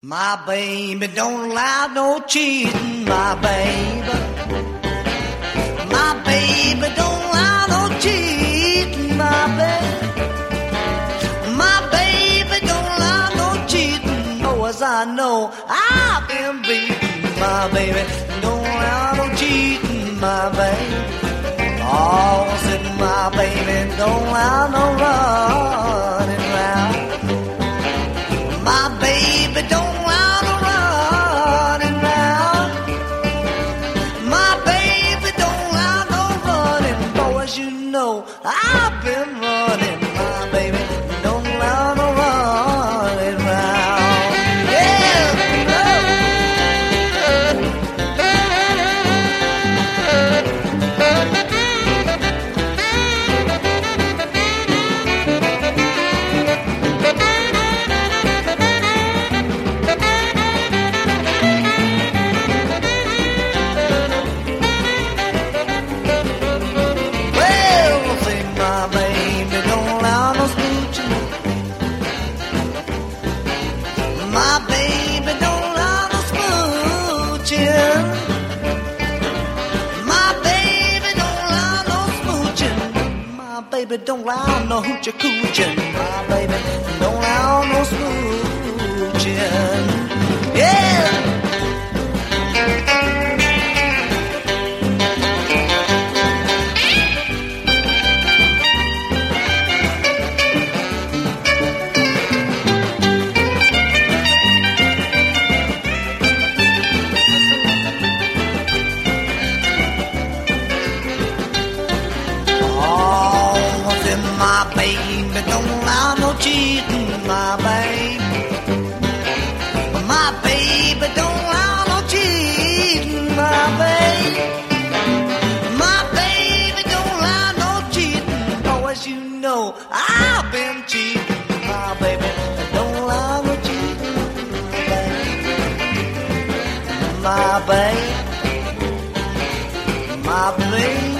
My baby don't allow no cheating, my baby. My baby don't allow no cheating, my baby. My baby don't allow no cheating, no as I know I've been beaten. My baby don't allow no cheating, my baby. Oh, said my baby don't allow no running round. My baby don't allow no running round. My baby don't allow no running. Boys, you know I've been running. My baby don't allow no running round. Yeah, my baby don't allow no smooching. My baby don't allow no smooching. My baby don't allow no hoochie cooching. My baby don't allow no smooching. Yeah. My baby don't allow no cheating, my baby. My baby don't allow no cheating, my baby. My baby don't allow no cheating. Oh, as you know, I've been cheating. My baby don't allow no cheating, my baby. My baby.